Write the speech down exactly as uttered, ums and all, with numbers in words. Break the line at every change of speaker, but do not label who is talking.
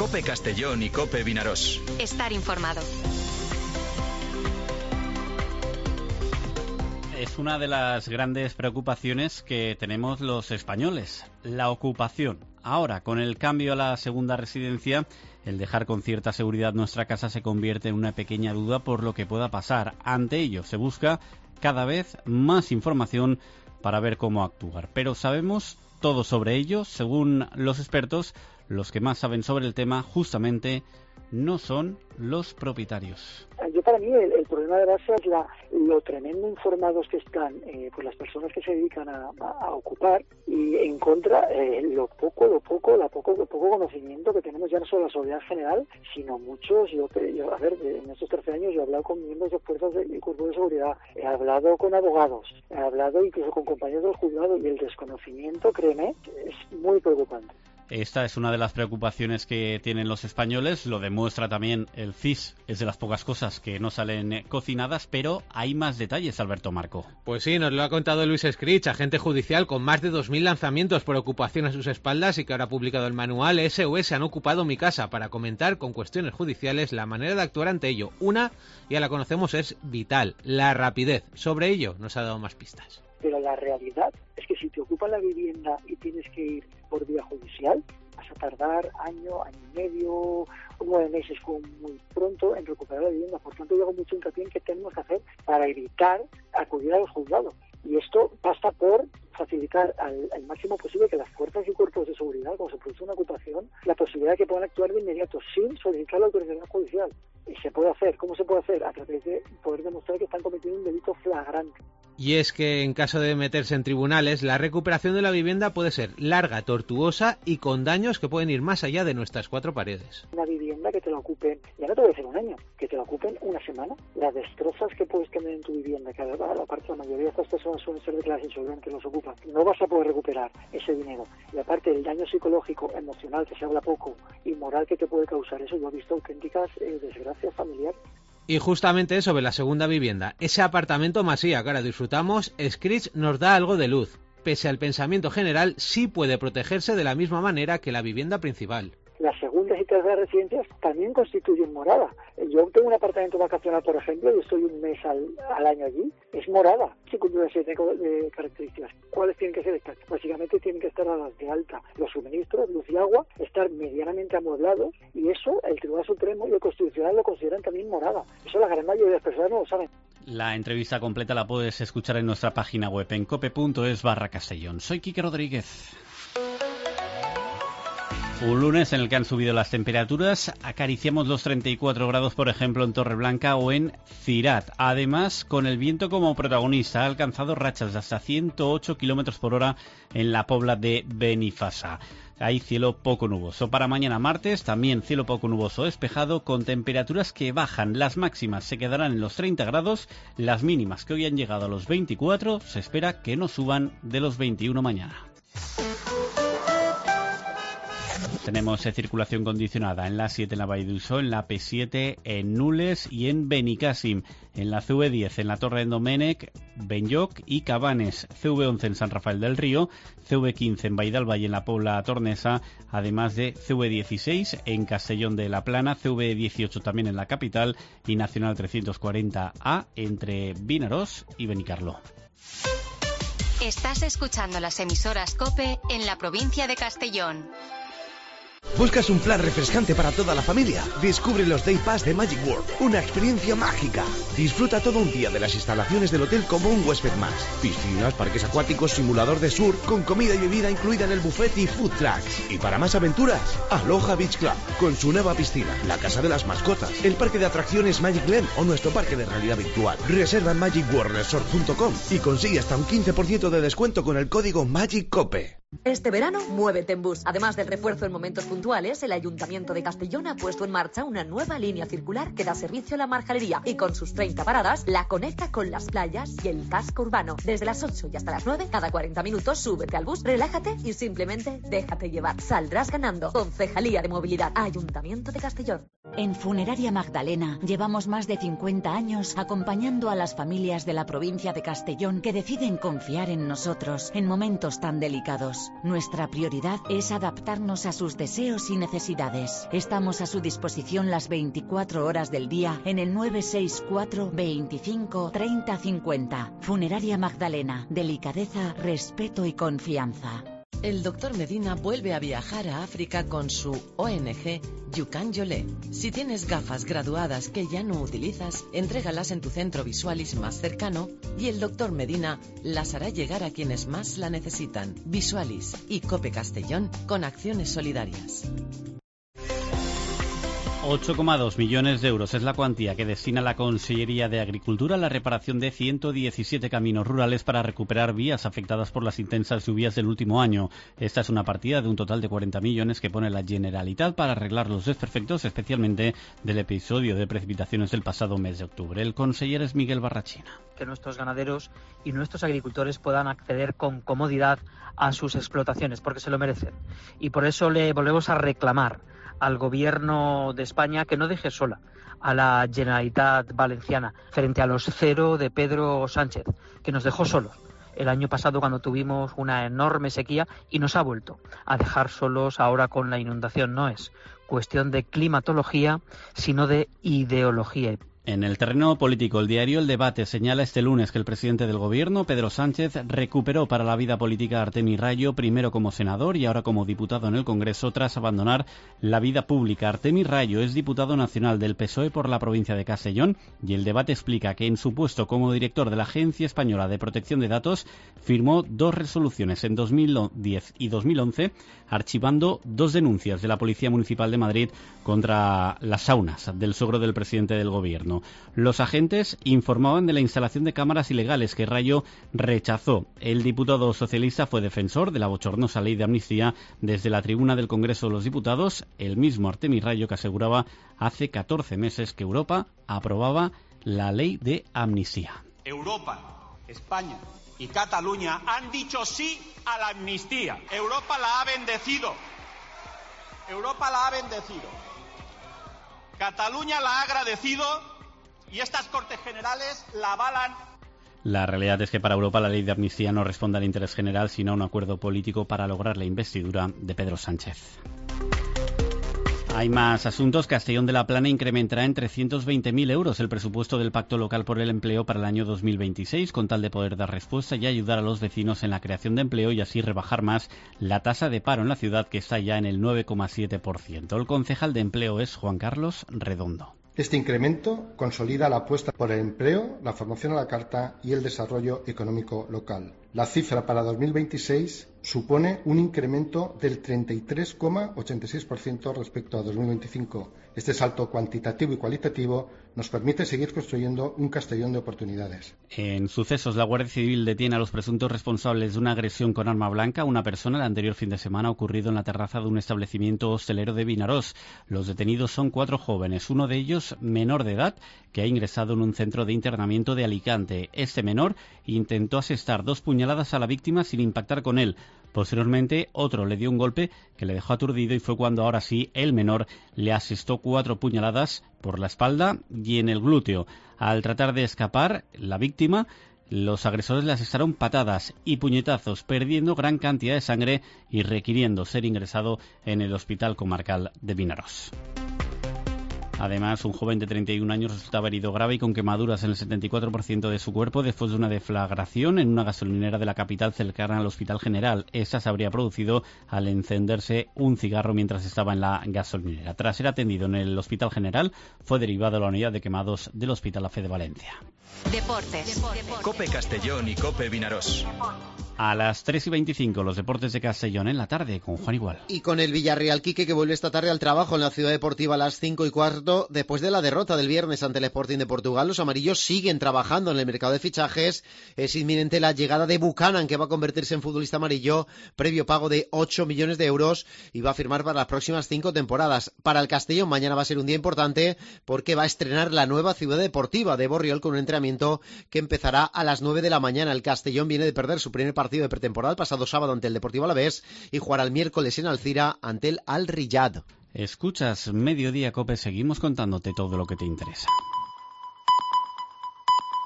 COPE Castellón y COPE Vinarós.
Estar informado.
Es una de las grandes preocupaciones que tenemos los españoles, la ocupación. Ahora, con el cambio a la segunda residencia, el dejar con cierta seguridad nuestra casa se convierte en una pequeña duda por lo que pueda pasar. Ante ello, se busca cada vez más información para ver cómo actuar. Pero ¿sabemos todo sobre ello? Según los expertos, los que más saben sobre el tema justamente no son los propietarios.
Yo para mí el, el problema de base es la, lo tremendo informados que están eh, pues las personas que se dedican a, a, a ocupar y en contra eh, lo poco, lo poco, la poco, lo poco conocimiento que tenemos ya no solo de la seguridad general, sino muchos. Yo, yo a ver, en estos trece años yo he hablado con miembros de fuerzas de, y cuerpos de seguridad, he hablado con abogados, he hablado incluso con compañeros del juzgado y el desconocimiento, créeme, es muy preocupante.
Esta es una de las preocupaciones que tienen los españoles, lo demuestra también el C I S, es de las pocas cosas que no salen cocinadas, pero hay más detalles, Alberto Marco.
Pues sí, nos lo ha contado Luis Scritch, agente judicial con más de dos mil lanzamientos por ocupación a sus espaldas y que ahora ha publicado el manual S O S han ocupado mi casa para comentar con cuestiones judiciales la manera de actuar ante ello. Una, ya la conocemos, es vital, la rapidez. Sobre ello nos ha dado más pistas.
Pero la realidad es que si te ocupa la vivienda y tienes que ir por vía judicial, vas a tardar año, año y medio, nueve meses como muy pronto en recuperar la vivienda. Por tanto, yo hago mucho hincapié en qué tenemos que hacer para evitar acudir a los juzgados. Y esto pasa por facilitar al, al máximo posible que las fuerzas y cuerpos de seguridad, cuando se produce una ocupación, la posibilidad de que puedan actuar de inmediato sin solicitar la autorización judicial. Y se puede hacer. ¿Cómo se puede hacer? A través de poder demostrar que están cometiendo un delito flagrante.
Y es que en caso de meterse en tribunales, la recuperación de la vivienda puede ser larga, tortuosa y con daños que pueden ir más allá de nuestras cuatro paredes.
Una vivienda que te la ocupen, ya no te voy a decir un año, que te la ocupen una semana, las destrozas que puedes tener en tu vivienda, que aparte la mayoría de estas personas suelen ser de clase insolvente, los ocupan, no vas a poder recuperar ese dinero. Y aparte el daño psicológico, emocional, que se habla poco, y moral que te puede causar eso, yo he visto auténticas eh, desgracias familiares.
Y justamente sobre la segunda vivienda, ese apartamento masía que ahora disfrutamos, Scritch nos da algo de luz. Pese al pensamiento general, sí puede protegerse de la misma manera que la vivienda principal.
Las segundas y terceras residencias también constituyen morada. Yo tengo un apartamento vacacional, por ejemplo, y estoy un mes al, al año allí. Es morada. Sí cumple una serie de características. ¿Cuáles tienen que ser estas? Básicamente tienen que estar dadas de alta los suministros, luz y agua, estar medianamente amueblados, y eso el Tribunal Supremo y el Constitucional lo consideran también morada. Eso la gran mayoría de las personas no lo saben.
La entrevista completa la puedes escuchar en nuestra página web en cope punto es barra Castellón. Soy Quique Rodríguez. Un lunes en el que han subido las temperaturas, acariciamos los treinta y cuatro grados, por ejemplo, en Torreblanca o en Cirat. Además, con el viento como protagonista, ha alcanzado rachas de hasta ciento ocho kilómetros por hora en la Pobla de Benifasa. Hay cielo poco nuboso. Para mañana martes, también cielo poco nuboso despejado, con temperaturas que bajan. Las máximas se quedarán en los treinta grados, las mínimas que hoy han llegado a los veinticuatro, se espera que no suban de los veintiuno mañana. Tenemos eh, circulación condicionada en la A siete en la Vall d'Uixó, en la P siete en Nules y en Benicàssim, en la C V diez en la Torre d'en Domènec, Benlloc y Cabanes, C V once en San Rafael del Río, C V quince en Vall d'Alba y en la Pobla Tornesa, además de C V dieciséis en Castellón de la Plana, C V dieciocho también en la capital y Nacional trescientos cuarenta A entre Vinarós y Benicarló.
Estás escuchando las emisoras COPE en la provincia de Castellón.
¿Buscas un plan refrescante para toda la familia? Descubre los Day Pass de Magic World, una experiencia mágica. Disfruta todo un día de las instalaciones del hotel como un huésped más. Piscinas, parques acuáticos, simulador de surf, con comida y bebida incluida en el buffet y food trucks. Y para más aventuras, Aloha Beach Club, con su nueva piscina, la casa de las mascotas, el parque de atracciones Magic Land o nuestro parque de realidad virtual. Reserva en magic world resort punto com y consigue hasta un quince por ciento de descuento con el código MAGICCOPE.
Este verano, muévete en bus. Además del refuerzo en momentos puntuales, el Ayuntamiento de Castellón ha puesto en marcha una nueva línea circular que da servicio a la marjalería y con sus treinta paradas la conecta con las playas y el casco urbano. Desde las ocho y hasta las nueve, cada cuarenta minutos, súbete al bus, relájate y simplemente déjate llevar. Saldrás ganando. Concejalía de Movilidad, Ayuntamiento de Castellón.
En Funeraria Magdalena llevamos más de cincuenta años acompañando a las familias de la provincia de Castellón que deciden confiar en nosotros en momentos tan delicados. Nuestra prioridad es adaptarnos a sus deseos y necesidades. Estamos a su disposición las veinticuatro horas del día en el nueve seis cuatro, veinticinco, treinta, cincuenta. Funeraria Magdalena. Delicadeza, respeto y confianza.
El doctor Medina vuelve a viajar a África con su O N G Yukan Yolé. Si tienes gafas graduadas que ya no utilizas, entrégalas en tu centro Visualis más cercano y el doctor Medina las hará llegar a quienes más la necesitan. Visualis y Cope Castellón con acciones solidarias.
ocho coma dos millones de euros es la cuantía que destina la Consellería de Agricultura a la reparación de ciento diecisiete caminos rurales para recuperar vías afectadas por las intensas lluvias del último año. Esta es una partida de un total de cuarenta millones que pone la Generalitat para arreglar los desperfectos, especialmente del episodio de precipitaciones del pasado mes de octubre. El conseller es Miguel Barrachina.
Que nuestros ganaderos y nuestros agricultores puedan acceder con comodidad a sus explotaciones, porque se lo merecen. Y por eso le volvemos a reclamar al Gobierno de España que no deje sola a la Generalitat Valenciana frente a los cero de Pedro Sánchez, que nos dejó solos el año pasado cuando tuvimos una enorme sequía y nos ha vuelto a dejar solos ahora con la inundación. No es cuestión de climatología, sino de ideología.
En el terreno político, el diario El Debate señala este lunes que el presidente del Gobierno, Pedro Sánchez, recuperó para la vida política a Artemi Rayo, primero como senador y ahora como diputado en el Congreso, tras abandonar la vida pública. Artemi Rayo es diputado nacional del P S O E por la provincia de Castellón y El Debate explica que en su puesto como director de la Agencia Española de Protección de Datos firmó dos resoluciones en dos mil diez y dos mil once, archivando dos denuncias de la Policía Municipal de Madrid contra las saunas del suegro del presidente del Gobierno. Los agentes informaban de la instalación de cámaras ilegales que Rayo rechazó. El diputado socialista fue defensor de la bochornosa ley de amnistía desde la tribuna del Congreso de los Diputados, el mismo Artemi Rayo que aseguraba hace catorce meses que Europa aprobaba la ley de amnistía.
Europa, España y Cataluña han dicho sí a la amnistía. Europa la ha bendecido. Europa la ha bendecido. Cataluña la ha agradecido. Y estas Cortes Generales la avalan.
La realidad es que para Europa la ley de amnistía no responde al interés general, sino a un acuerdo político para lograr la investidura de Pedro Sánchez. Hay más asuntos. Castellón de la Plana incrementará en trescientos veinte mil euros el presupuesto del Pacto Local por el Empleo para el año dos mil veintiséis, con tal de poder dar respuesta y ayudar a los vecinos en la creación de empleo y así rebajar más la tasa de paro en la ciudad, que está ya en el nueve coma siete por ciento. El concejal de Empleo es Juan Carlos Redondo.
Este incremento consolida la apuesta por el empleo, la formación a la carta y el desarrollo económico local. La cifra para dos mil veintiséis supone un incremento del treinta y tres coma ochenta y seis por ciento respecto a dos mil veinticinco. Este salto cuantitativo y cualitativo nos permite seguir construyendo un Castellón de oportunidades.
En sucesos, la Guardia Civil detiene a los presuntos responsables de una agresión con arma blanca a una persona el anterior fin de semana ocurrido en la terraza de un establecimiento hostelero de Vinarós. Los detenidos son cuatro jóvenes, uno de ellos menor de edad, que ha ingresado en un centro de internamiento de Alicante. Este menor intentó asestar dos puñaladas a la víctima sin impactar con él. Posteriormente, otro le dio un golpe que le dejó aturdido y fue cuando ahora sí el menor le asestó cuatro puñaladas por la espalda y en el glúteo. Al tratar de escapar, la víctima, los agresores le asestaron patadas y puñetazos, perdiendo gran cantidad de sangre y requiriendo ser ingresado en el Hospital Comarcal de Vinarós. Además, un joven de treinta y un años resultaba herido grave y con quemaduras en el setenta y cuatro por ciento de su cuerpo después de una deflagración en una gasolinera de la capital cercana al Hospital General. Esta se habría producido al encenderse un cigarro mientras estaba en la gasolinera. Tras ser atendido en el Hospital General, fue derivado a la unidad de quemados del Hospital A F E de Valencia.
Deportes. Deportes.
Cope Castellón y Cope Vinarós.
A las tres y veinticinco, los deportes de Castellón en la tarde con Juan Igual.
Y con el Villarreal Quique, que vuelve esta tarde al trabajo en la Ciudad Deportiva a las cinco y cuarto. Después de la derrota del viernes ante el Sporting de Portugal, los amarillos siguen trabajando en el mercado de fichajes. Es inminente la llegada de Buchanan, que va a convertirse en futbolista amarillo, previo pago de ocho millones de euros y va a firmar para las próximas cinco temporadas. Para el Castellón mañana va a ser un día importante porque va a estrenar la nueva Ciudad Deportiva de Borriol con un entrenamiento que empezará a las nueve de la mañana. El Castellón viene de perder su primer partido partido de pretemporada el pasado sábado ante el Deportivo Alavés y jugará el miércoles en Alcira ante el Al Riyad.
Escuchas Mediodía Cope, seguimos contándote todo lo que te interesa.